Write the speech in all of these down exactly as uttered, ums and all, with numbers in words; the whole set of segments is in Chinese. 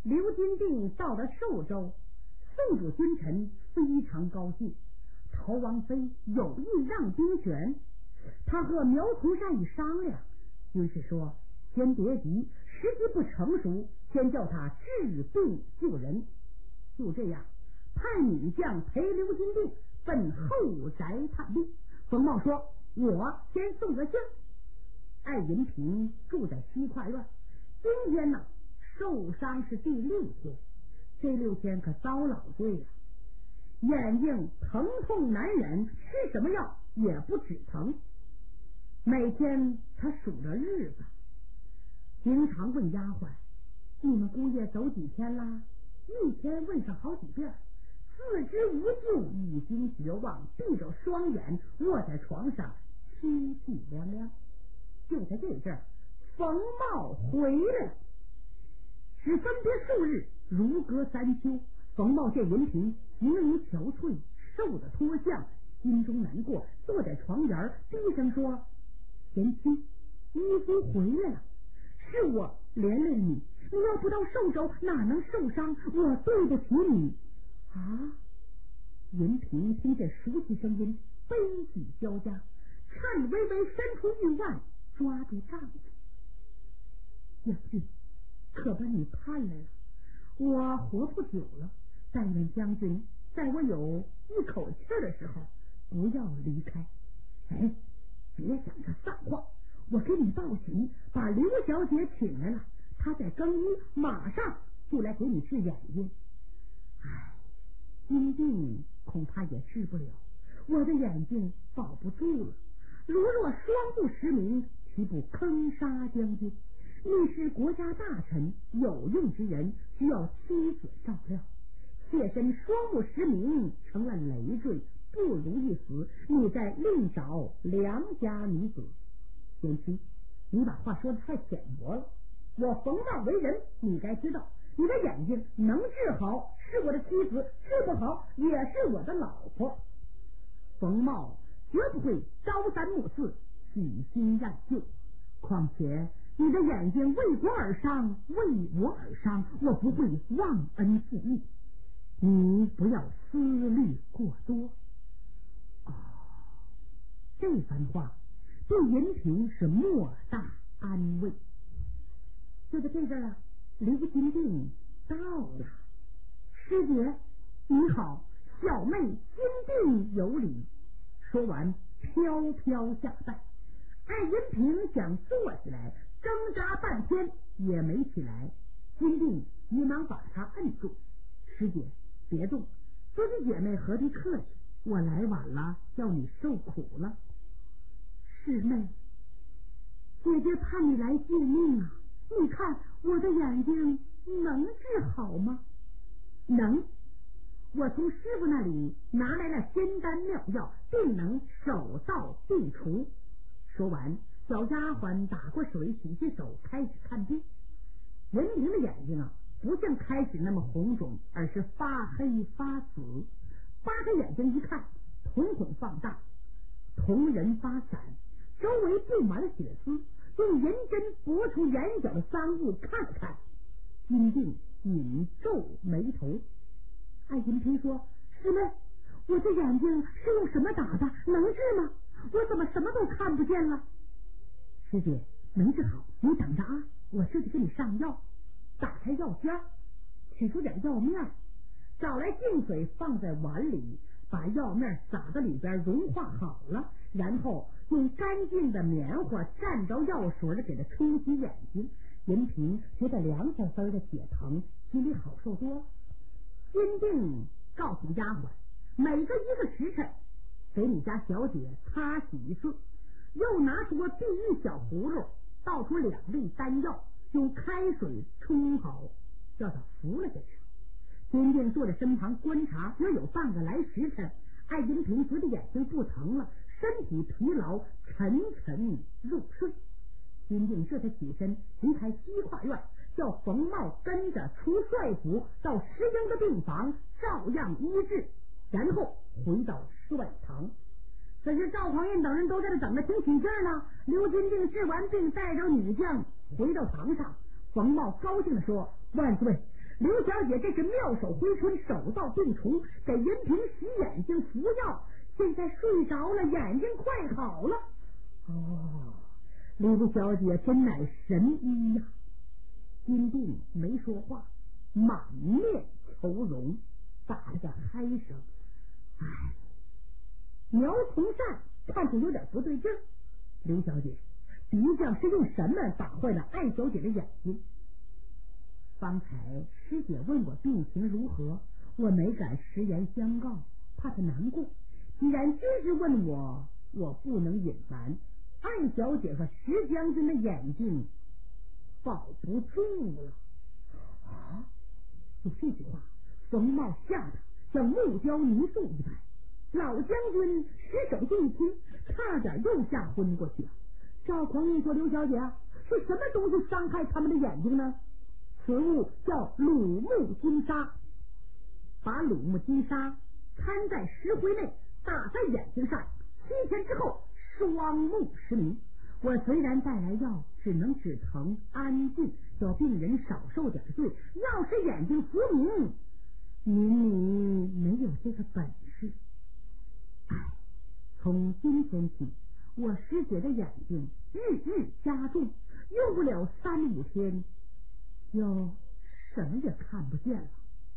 刘金定到了寿州，宋主君臣非常高兴，陶王妃有意让兵权。他和苗从善一商量，军士说先别急，时机不成熟，先叫他治病救人。就这样，派女将陪刘金定奔后宅探病。冯茂说我先送个信。艾银平住在西跨院，今天呢受伤是第六天，这六天可遭老罪了，眼睛疼痛难忍，吃什么药也不止疼。每天他数着日子，经常问丫鬟，你们姑爷走几天啦？一天问上好几遍，自知无救，已经绝望，闭着双眼卧在床上，凄凄凉凉。就在这阵儿，冯茂回来了，只分别数日，如隔三秋。冯茂见银平形如憔悴，瘦得脱相，心中难过，坐在床沿低声说，贤妻，医夫回来了，是我连累你，你要不到寿州哪能受伤，我对不起你啊。银平听见熟悉声音，悲喜交加，颤巍巍伸出玉腕抓住丈夫。将军，可把你盼来了，我活不久了，但愿将军在我有一口气的时候不要离开。哎，别想着散话，我给你报喜，把刘小姐请来了，她在更衣，马上就来给你治眼睛。唉，金病恐怕也治不了，我的眼睛保不住了，如若双目失明，岂不坑杀将军？你是国家大臣，有用之人，需要妻子照料，妾身双目失明成了累赘，不如一死，你再另找良家女子。贤妻，你把话说的太浅薄了，我冯茂为人，你该知道，你的眼睛能治好是我的妻子，治不好也是我的老婆。冯茂绝不会朝三暮四，喜新厌旧，况且你的眼睛为国而伤，为我而伤，我不会忘恩负义，你不要思虑过多。哦，这番话对银平是莫大安慰。就在这阵啊，刘金定到了。师姐你好，小妹金定有礼。说完飘飘下拜。艾银平想坐起来，挣扎半天也没起来，金定急忙把他摁住。师姐别动，自己姐妹何必客气，我来晚了，叫你受苦了。师妹，姐姐盼你来救命啊，你看我的眼睛能治好吗？能，我从师傅那里拿来了仙丹妙药，定能手到病除。说完，小丫鬟打过水，洗洗手，开始看病。银平的眼睛啊，不像开始那么红肿，而是发黑发紫。扒开眼睛一看，瞳孔放大，瞳仁发散，周围布满了血丝。用银针拨出眼角的三物看了看，金定紧皱眉头。艾银平说，师妹，我这眼睛是用什么打的，能治吗？我怎么什么都看不见了？师姐能治好，你等着啊，我这就给你上药。打开药箱，取出点药面，找来净水放在碗里，把药面撒到里边融化好了，然后用干净的棉花蘸着药水的给他冲洗眼睛。银平觉得凉丝丝的解疼，心里好受多了。金定告诉丫鬟，每个一个时辰给你家小姐擦洗一次，又拿出个碧玉小葫芦，倒出两粒丹药，用开水冲好，叫他服了下去。金定坐在身旁观察，约有半个来时辰，艾银平觉得眼睛不疼了，身体疲劳，沉沉入睡。金定这才起身离开西跨院，叫冯茂跟着出帅府到石英的病房照样医治，然后回到帅堂。可是赵匡胤等人都在这等着挺起劲呢。刘金定治完病，带着女将回到堂上。冯茂高兴地说，万岁， 刘小姐这是妙手回春，手到病除，给银萍洗眼睛服药，现在睡着了，眼睛快好了。哦，刘小姐真乃神医呀、啊！金锭没说话，满面愁容，打了个嗨声。唉，苗从善看出有点不对劲儿，刘小姐，敌将是用什么打坏了艾小姐的眼睛？方才师姐问我病情如何，我没敢实言相告，怕她难过。既然军师问我，我不能隐瞒。艾小姐和石将军的眼睛保不住了。啊！就这句话，冯茂吓得像木雕泥塑一般。老将军石守进一听，差点又吓昏过去了。赵匡胤说：“刘小姐，是什么东西伤害他们的眼睛呢？”此物叫鲁木金沙，把鲁木金沙掺在石灰内，打在眼睛上，七天之后双目失明。我虽然带来药，只能止疼安静，叫病人少受点罪。要是眼睛复明，您你没有这个本事。唉，从今天起，我师姐的眼睛日日加重，用不了三五天就什么也看不见了。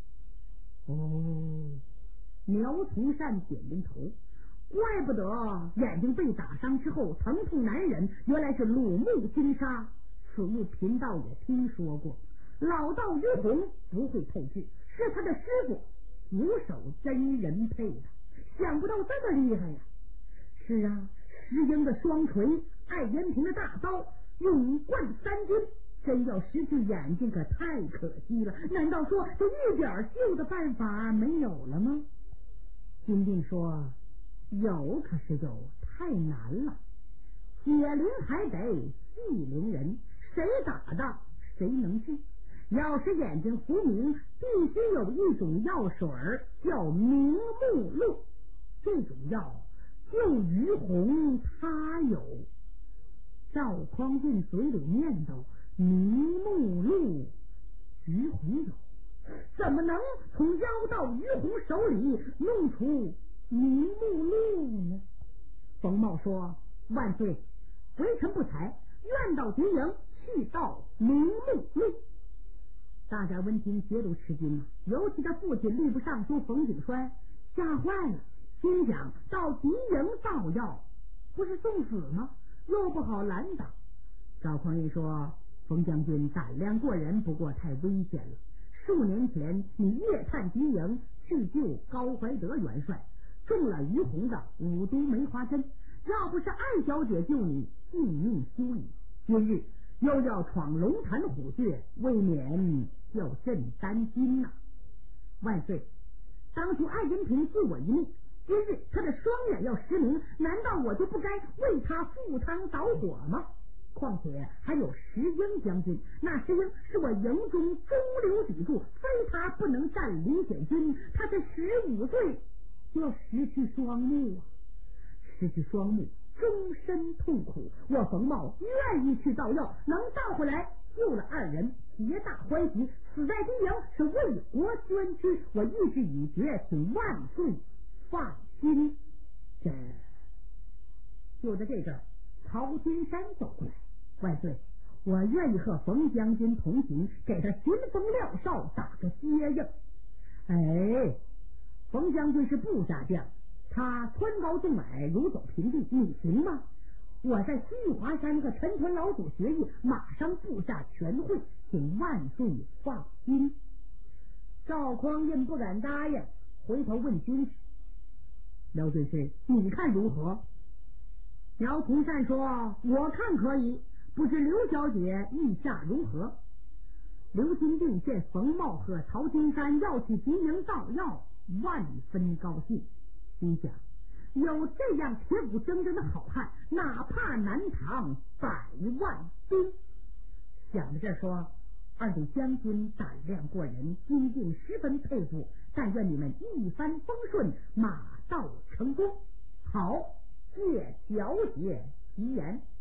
哦，苗从善点点头，怪不得眼睛被打伤之后疼痛难忍，原来是鲁木金沙。此物贫道也听说过，老道于洪不会配制，是他的师傅九手真人配的，想不到这么厉害呀、啊！是啊，石英的双锤，艾延平的大刀，勇冠三军，真要失去眼睛可太可惜了。难道说这一点救的办法没有了吗？金锭说：“有，可是有，太难了。解铃还得系铃人，谁打的谁能治。要是眼睛复明，必须有一种药水叫明目露，这种药就于洪他有。”赵匡胤嘴里念叨：“明目露，于洪有，怎么能从妖道于洪手里弄出明目露呢？”冯茂说：“万岁，微臣不才，愿到敌营去盗明目露。”大家闻听皆都吃惊了，尤其他父亲吏部尚书冯景栓吓坏了，心想到敌营盗药不是送死吗？又不好拦挡。赵匡胤说：“冯将军胆量过人，不过太危险了。数年前你夜探敌营去救高怀德元帅，中了于洪的五毒梅花针，要不是艾小姐救你，性命休矣。今日又要闯龙潭虎穴，未免叫朕担心呐、啊。万岁，当初艾延平救我一命，今日他的双眼要失明，难道我就不该为他赴汤蹈火吗？况且还有石英将军，那石英是我营中中流砥柱，非他不能战李显军。他才十五岁就要失去双目啊！失去双目，终身痛苦。我冯茂愿意去盗药，能盗回来救了二人，皆大欢喜。死在敌营是为国捐躯，我意志已决，请万岁放心。这就在这阵，曹金山走过来：“万岁，我愿意和冯将军同行，给他寻风廖哨，打个接应。”哎，冯将军是部下将，他穿高纵矮，如走平地，你行吗？我在西域华山和陈屯老祖学艺，马上部下全会，请万岁放心。赵匡胤不敢答应，回头问军师：“廖军师，你看如何？”苗从善说：“我看可以，不知刘小姐意下如何？”刘金锭见冯茂和曹金山要去敌营盗药，万分高兴，心想有这样铁骨铮铮的好汉，哪怕南唐百万兵。想着这说：“二位将军胆量过人，金锭十分佩服，但愿你们一帆风顺，马到成功。”好，借小姐吉言。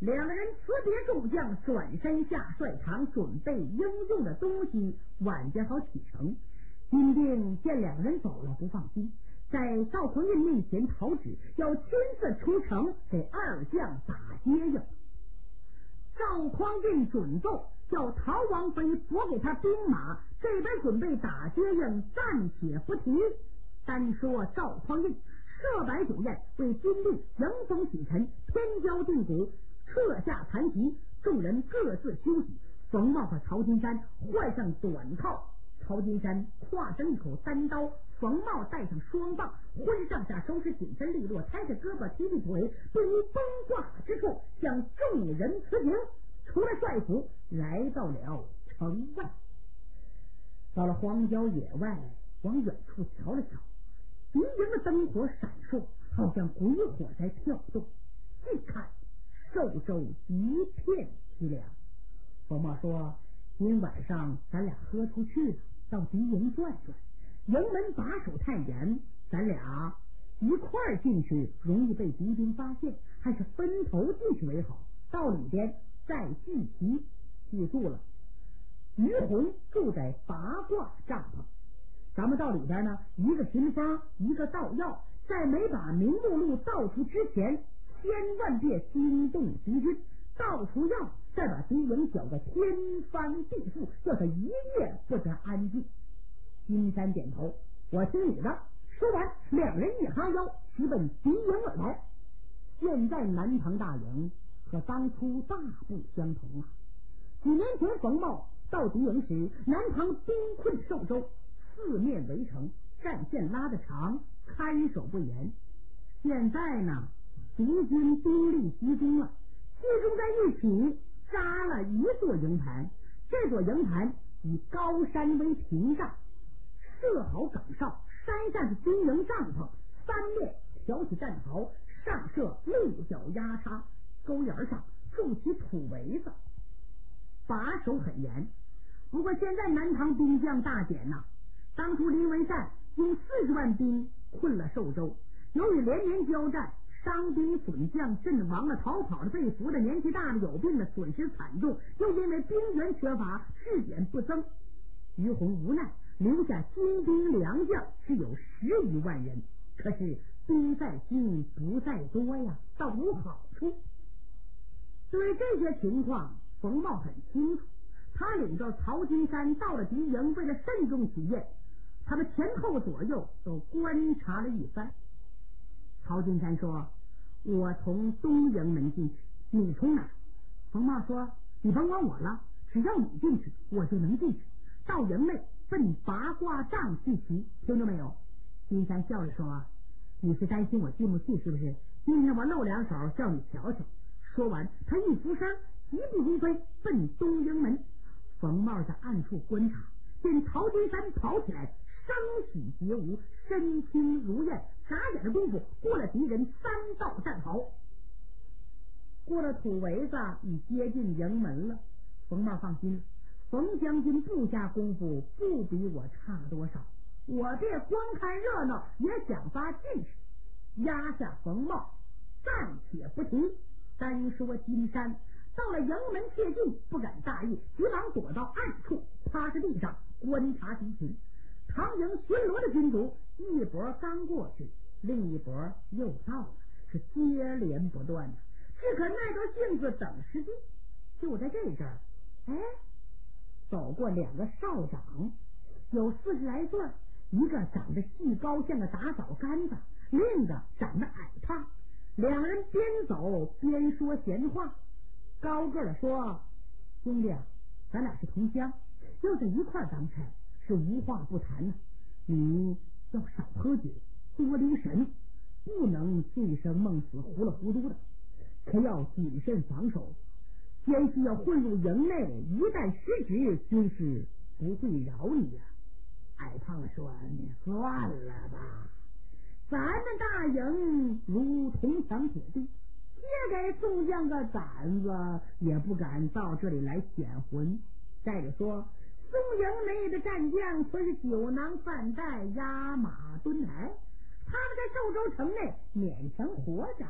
两个人辞别众将，转身下帅堂，准备应用的东西，晚间好启程。金兵见两人走了不放心，在赵匡胤面前讨旨，要亲自出城给二将打接应。赵匡胤准奏，叫陶王妃拨给他兵马，这边准备打接应，暂且不提。单说赵匡胤设摆酒宴，为军力迎风启尘，天骄定鼓，撤下残席，众人各自休息。冯茂和曹金山换上短靠，曹金山挎上一口单刀，冯茂带上双棒，婚上下收拾紧身利落，抬着胳膊提起腿，并于崩挂之处向众人辞行，出了帅府，来到了城外。到了荒郊野外，往远处瞧了瞧，敌营的灯火闪烁，好像鬼火在跳动。近看寿州一片凄凉。冯茂说，今晚上咱俩喝出去了，到敌营转转，营门把守太严，咱俩一块儿进去容易被敌兵发现，还是分头进去为好。到里边再聚齐。记住了，于洪住在八卦帐篷，咱们到里边呢，一个巡方，一个盗药，在没把明目录盗出之前，千万别惊动敌军。盗出药，再把敌营搅个天翻地覆，叫他一夜不得安静。金山点头，我听你的。说完，两人一哈腰，直奔敌营而来。现在南唐大营和当初大不相同啊！几年前冯茂到敌营时，南唐兵困寿州，四面围城，战线拉得长，看守不严。现在呢，敌军兵力集中了，集中在一起，扎了一座营盘。这座营盘以高山为屏障，设好岗哨，山上是军营帐篷，三面挑起战壕，上设鹿角压叉，沟沿上筑起土围子，把守很严。不过现在南唐兵将大减呐、啊，当初林文善用四十万兵困了寿州，由于连年交战，伤兵损将，阵亡了、逃跑的、被俘的、年纪大的、有病的，损失惨重。又因为兵源缺乏，质点不增，于洪无奈留下精兵良将，只有十余万人。可是兵在精不在多呀，倒无好处。对这些情况，冯茂很清楚。他领着曹金山到了敌营，为了慎重起见，他们前后左右都观察了一番。曹金山说，我从东营门进去，你从哪？冯茂说，你甭管我了，只要你进去，我就能进去。到营内奔八卦帐聚齐，听着没有？金山笑着说，你是担心我进不去是不是？今天我露两手叫你瞧瞧。说完，他一扶伤，疾步如飞奔东营门。冯茂在暗处观察，见曹金山跑起来，声喜皆无，身轻如燕，眨眼的功夫过了敌人三道战壕，过了土围子，已接近营门了。冯茂放心了，冯将军部下功夫不比我差多少，我这光看热闹也想发进去。压下冯茂，暂且不提。单说金山到了营门切近，不敢大意，急忙躲到暗处，趴在地上观察敌情。唐营巡逻的军卒一波刚过去，另一波又到了，是接连不断的，只可耐着性子等时机。就在这阵儿，哎，走过两个少长，有四十来岁，一个长得细高像个打枣杆子，另一个长得矮胖。两人边走边说闲话。高个的说，兄弟啊，咱俩是同乡，要在一块儿当差是无话不谈呢、啊。你要少喝酒，多留神，不能醉生梦死、糊里糊涂的，可要谨慎防守。奸细要混入营内，一旦失职，军师不会饶你呀、啊。矮胖子说，你算了吧，咱们大营如铜墙铁壁，借给宋将个胆子也不敢到这里来显魂。再者说，宋营内的战将全是酒囊饭袋、压马蹲台，他们在寿州城内勉强活着，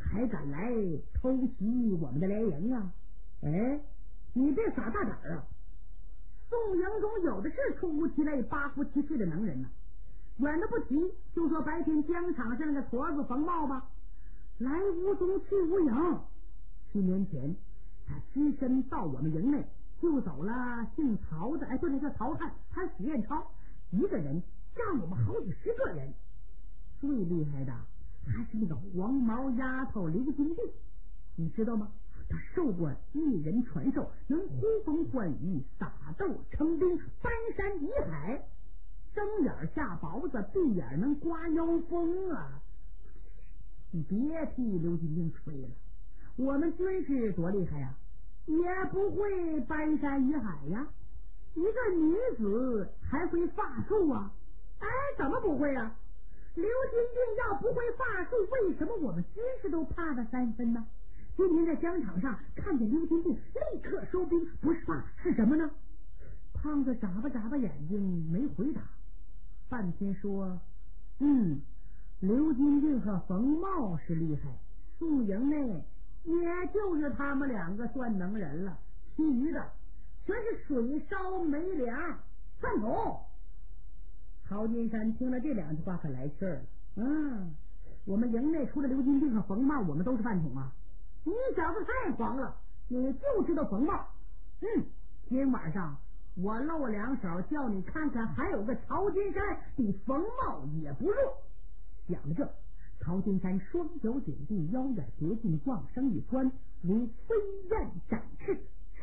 还敢来偷袭我们的连营啊？哎，你别耍大胆啊！宋营中有的是出乎其类八夫七岁的能人呢、啊。远的不提，就说白天疆场上那个矬子冯茂吧，来无踪去无影。七年前他只身到我们营内救走了姓曹的，哎，对，那叫曹汉，他史彦超一个人占我们好几十个人。最厉害的还是那个黄毛丫头刘金娣，你知道吗？他受过一人传授，能呼风唤雨、撒豆成兵、翻山移海，睁眼下雹子，闭眼能刮妖风啊！你别替刘金娣吹了，我们军师多厉害呀、啊，也不会搬山移海呀。一个女子还会法术啊？哎，怎么不会啊？刘金娣要不会法术，为什么我们军师都怕他三分呢？今天在疆场上看见刘金娣，立刻收兵，不是怕是什么呢？胖子眨巴眨巴眼睛，没回答，半天说：“嗯，刘金娣和冯茂是厉害，宋营内也就是他们两个算能人了，其余的全是水烧没粮。”饭桶曹金山听了这两句话可来气儿了。嗯，我们营内除了刘金娣和冯茂，我们都是饭桶啊！你小子太狂了，你就知道冯茂。嗯，今晚上我露两手，叫你看看还有个曹金山比冯茂也不弱。想着，曹金山双脚紧闭，腰眼叠进，壮声一窜，如飞燕展翅，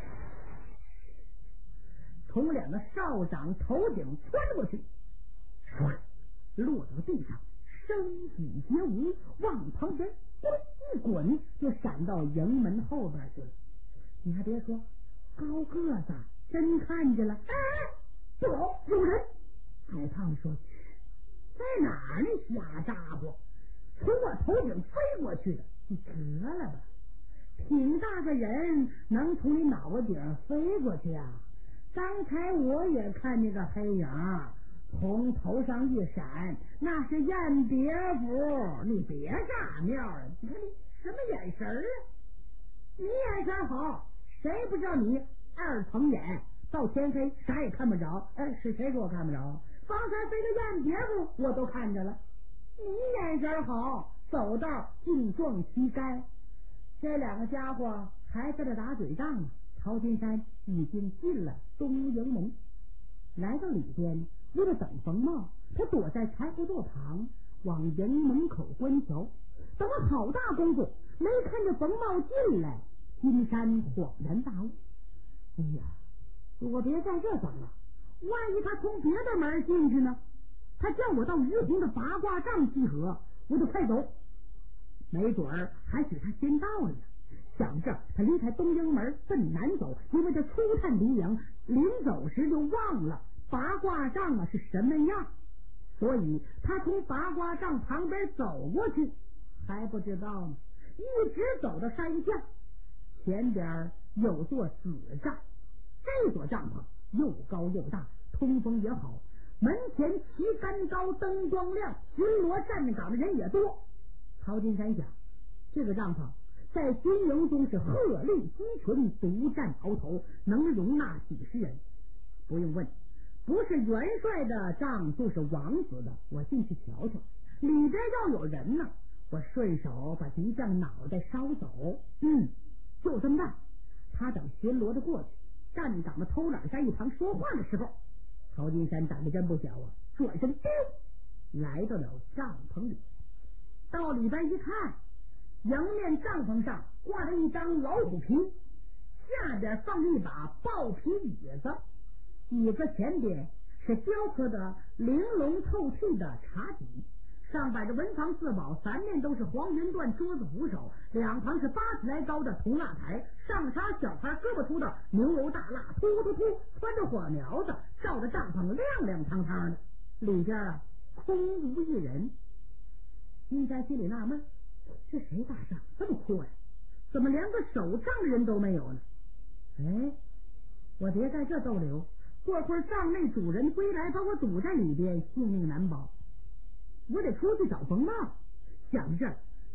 从两个少长头顶窜过去，唰，落到地上，声息皆无，往旁边一滚，就闪到营门后边去了。你还别说，高个子真看见了。哎，不走，有人！矮胖说：“去，在哪儿？你瞎咋呼！从我头顶飞过去的，你得了吧！挺大个人，能从你脑袋顶飞过去啊？刚才我也看见个黑影，从头上一闪，那是燕别府。你别傻妙啊！你看你什么眼神啊？你眼神好，谁不知道你二层眼，到天黑啥也看不着。哎，是谁说我看不着？方才飞个燕别府我都看着了。你眼神好，走道净撞膝盖。这两个家伙还在这打嘴仗呢。曹金山已经进了东营门，来到里边，为了等冯茂，他躲在柴火垛旁，往营门口观瞧。等了好大功夫，没看见冯茂进来，金山恍然大悟：哎呀，我别在这等了，万一他从别的门进去呢？他叫我到于洪的八卦帐集合，我就快走，没准儿还许他先到了呢。想着，他离开东营门奔南走，因为他初探敌营，临走时就忘了八卦帐啊是什么样，所以他从八卦帐旁边走过去还不知道呢。一直走到山下，前边有座紫帐，这座帐篷又高又大，通风也好，门前旗杆高，灯光亮，巡逻站岗的人也多。曹金山想，这个帐篷在军营中是鹤立鸡群，独占鳌头，能容纳几十人。不用问，不是元帅的帐就是王子的。我进去瞧瞧，里边要有人呢，我顺手把敌将脑袋烧走。嗯，就这么办。他等巡逻的过去，站岗的偷懒在一旁说话的时候，曹金山胆子真不小啊，转身丢来到了帐篷里。到里边一看，迎面帐篷上挂着一张老虎皮，下边放着一把豹皮椅子，椅子前边是雕刻的玲珑透剔的茶几，上摆着文房四宝，三面都是黄云缎桌子扶手，两旁是八尺来高的铜蜡台，上插小牌胳膊粗的牛油大蜡，突突突窜着火苗子，照着帐篷亮亮堂堂的。里边啊空无一人。金山心里纳闷，这谁打仗这么阔呀？怎么连个守帐的人都没有呢？哎，我别在这逗留，过会儿帐内主人归来，把我堵在里边，性命难保。我得出去找冯茂。想着，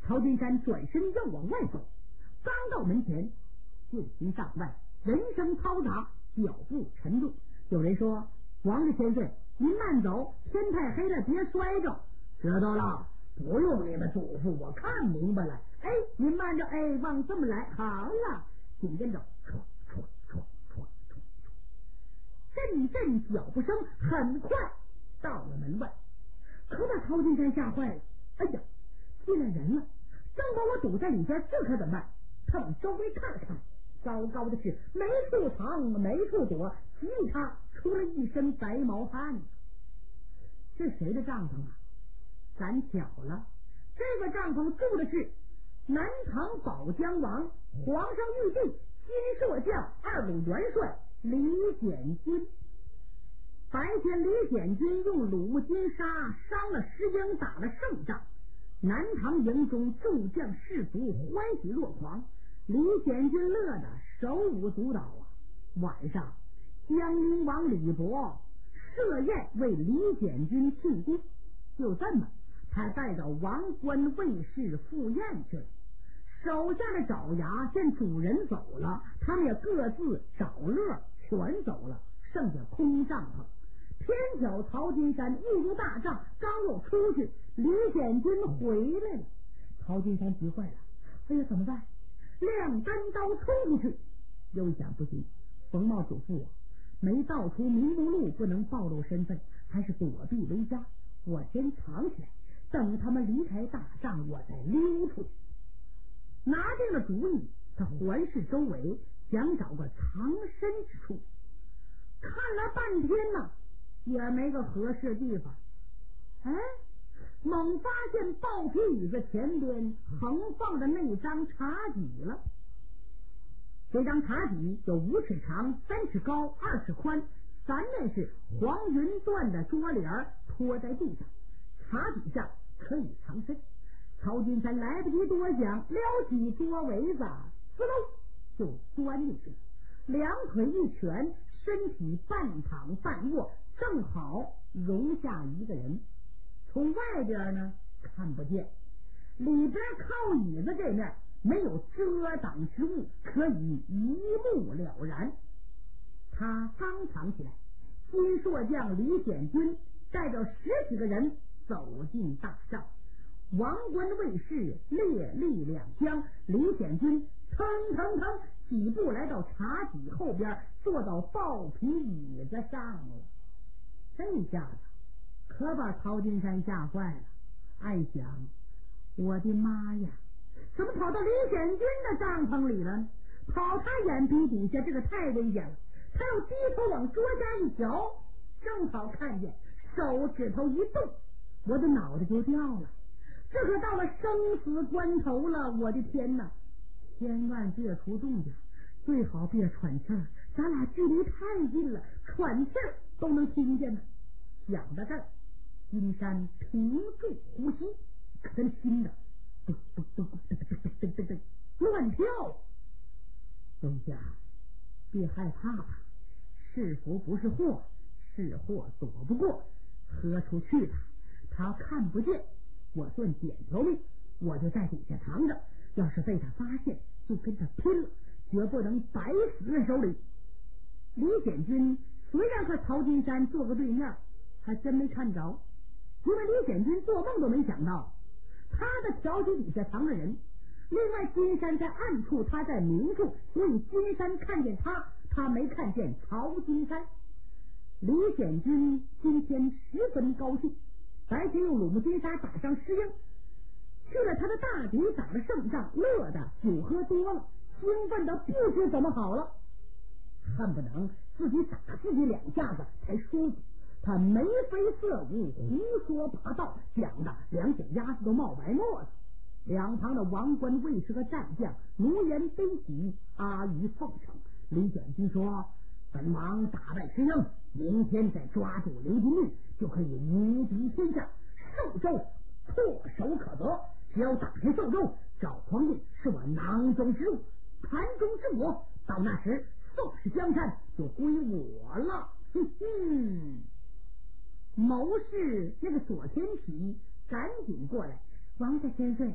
曹金山转身要往外走，刚到门前，信心上外，人声嘈杂，脚步沉重。有人说：“王家千岁，您慢走，天太黑了，别摔着。”知道了，不用你们嘱咐，我看明白了。哎，您慢着，哎，往这么来，好了。紧跟着，唰唰唰唰唰，阵阵脚步声，很快到了门外，可把曹金山吓坏了。哎呀，进来人了，正把我堵在里边，这可怎么办？他往周围看了看，糟糕的是没处藏，没处躲，急里他出了一身白毛汗。这谁的帐篷啊？赶巧了，这个帐篷住的是南唐保江王皇上玉帝金朔将二鲁元帅李显军。白天李显军用鲁木金沙伤了石英，打了胜仗，南唐营中众将士卒欢喜若狂，李显军乐得手舞足蹈啊。晚上江宁王李博设宴为李显军庆功，就这么他带着王官卫士赴宴去了。手下的爪牙见主人走了，他们也各自找乐全走了，剩下空帐篷。偏巧曹金山误入大帐，刚要出去，李显军回来了。曹金山急坏了，哎呀，怎么办？亮单刀冲出去，又一想不行，冯茂嘱咐我，没道出明目录，不能暴露身份，还是躲避为佳。我先藏起来，等他们离开大帐，我再溜出去。拿定了主意，他环视周围，想找个藏身之处。看了半天呢，也没个合适地方。哎，猛发现豹皮椅子前边横放的那张茶几了。这张茶几有五尺长，三尺高，二尺宽，三面是黄云缎的桌帘拖在地上，茶几上可以藏身。曹金山来不及多想，撩起桌围子，滋溜就钻进去了，两腿一蜷，身体半躺半卧，正好容下一个人。从外边呢看不见，里边靠椅子这面没有遮挡之物，可以一目了然。他刚藏起来，金朔将李显军带着十几个人走进大帐，王官卫士列立两厢，李显军腾腾腾几步来到茶几后边，坐到豹皮椅子上了。这一下子可把曹金山吓坏了，暗想：我的妈呀，怎么跑到李显军的帐篷里了？跑他眼皮底下，这个太危险了。他又低头往桌下一瞧，正好看见手指头一动，我的脑袋就掉了。这可到了生死关头了，我的天哪！千万别出动静，最好别喘气儿，咱俩距离太近了，喘气儿都能听见呢。想到这儿，金山屏住呼吸，可他的心呢噔噔噔噔噔噔噔噔乱跳。东家，别害怕吧，是福不是祸，是祸躲不过，喝出去吧，他看不见，我算捡条命，我就在底下藏着，要是被他发现，就跟他拼了，绝不能白死在手里。李显军虽然和曹金山坐个对面，还真没看着，因为李显军做梦都没想到他的条旗底下藏着人。另外金山在暗处，他在明处，所以金山看见他，他没看见曹金山。李显军今天十分高兴，白天用鲁木金沙打伤石英，去了他的大敌，打了胜仗，乐的酒喝多了，兴奋的不知怎么好了，恨不能自己打自己两下子才舒服。他眉飞色舞，胡说八道，讲的两脚丫子都冒白沫子。两旁的王官卫士和战将奴颜悲喜，阿谀奉承。李显军说：本王打败石英，明天再抓住刘金玉，就可以无敌天下，寿州唾手可得。只要打开寿州，赵匡胤是我囊中之物，盘中之果，到那时宋氏江山就归我了。哼哼！谋士那个左天启赶紧过来：王家千岁，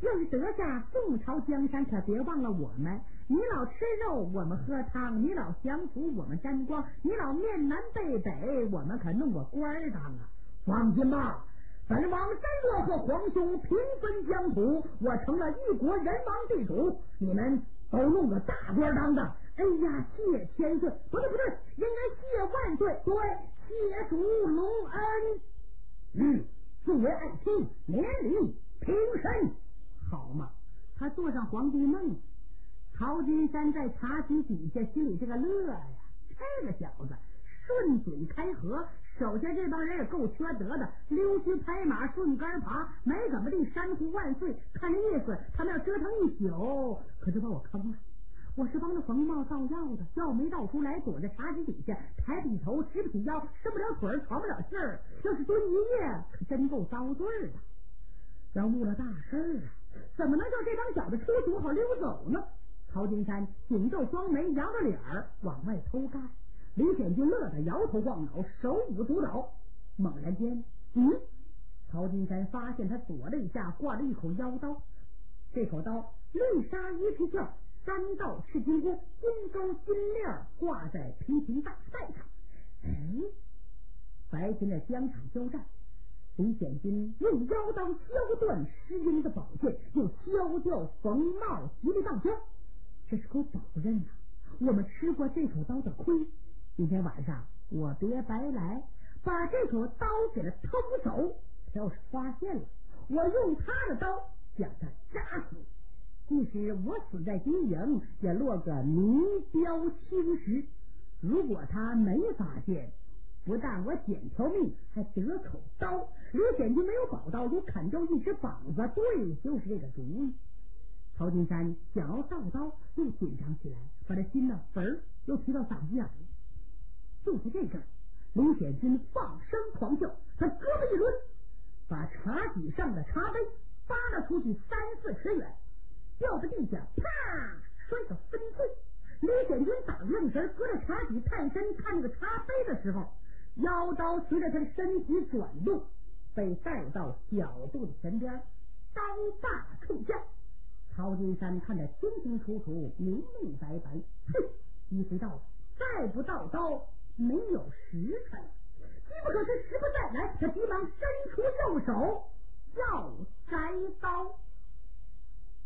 要是得下宋朝江山，可别忘了我们。你老吃肉，我们喝汤；你老降服，我们沾光；你老面南背北，我们可弄个官儿当啊！放心吧，本王山洛和皇兄平分疆土，我成了一国人王地主，你们都弄个大官当的。哎呀，谢千岁，不对不对，应该谢万岁。对，谢主隆恩。嗯，敬为爱卿，免礼平身。好嘛，他做上皇帝梦。曹金山在茶几底下心里这个乐呀，这个小子顺嘴开河，手下这帮人也够缺德的，溜须拍马顺杆爬，没怎么地山呼万岁，看这意思他们要折腾一宿，可就把我坑了。我是帮着冯茂造药的，药没倒出来，躲在茶几底下，抬不起头，直不起腰，伸不了腿，喘不了气儿，要是蹲一夜，可真够遭罪的。要误了大事啊，怎么能叫这帮小子出去我好溜走呢？曹金山紧皱双眉，扬着脸儿往外偷看。李显军乐得摇头晃脑，手舞足蹈。猛然间，嗯，曹金山发现他左肋下挂着一口腰刀，这口刀绿纱鱼皮鞘，三道赤金箍，金钩金链挂在皮裙大带上。哎，白天的疆场交战，李显军用腰刀削断石英的宝剑，又削掉冯茂吉利棒枪，这是口宝刃啊！我们吃过这口刀的亏，今天晚上我别白来，把这口刀给他偷走。他要是发现了，我用他的刀将他扎死。即使我死在军营，也落个名标青史。如果他没发现，不但我捡条命，还得口刀。李显军没有宝刀，如砍掉一只膀子。对，就是这个主意。曹金山想要造刀，又紧张起来，把这心呢嘣儿又提到嗓子眼里。就在这阵儿，李显军放声狂笑，他胳膊一抡，把茶几上的茶杯扒拉出去三四尺远，掉在地下，啪，摔个分碎。李显军打愣神，隔着茶几探身看那个茶杯的时候，腰刀随着他的身体转动，被带到小肚子前边，刀把冲下。曹金山看得清清楚楚，明明白白。哼，机会到了，再不到刀，没有时辰。机不可失，时不再来，他急忙伸出右手要摘刀。